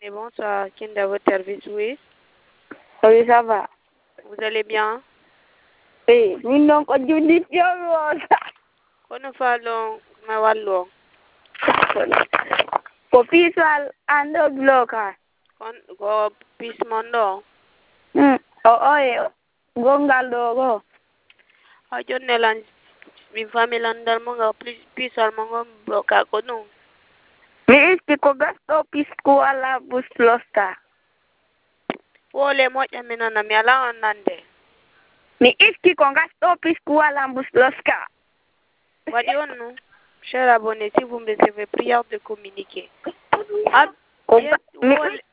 Et bonsoir, Kinda, votre service, oui. Oui, ça va. Vous allez bien? Oui, nous n'avons pas dit Kono falong mawalo. Kopi soal ando bloka. Kon go pismondo. Gongal dogo. Ajon nelan mi familandar mo nga pisal mo nga bloka kono. Mi iski ko gasto pisku ala buslosta. Wole mo jamina na mi ala nande. Mi iski ko gasto pisku ala busloska. Wadi onu. Cher abonné, si vous me recevez, prière de communiquer.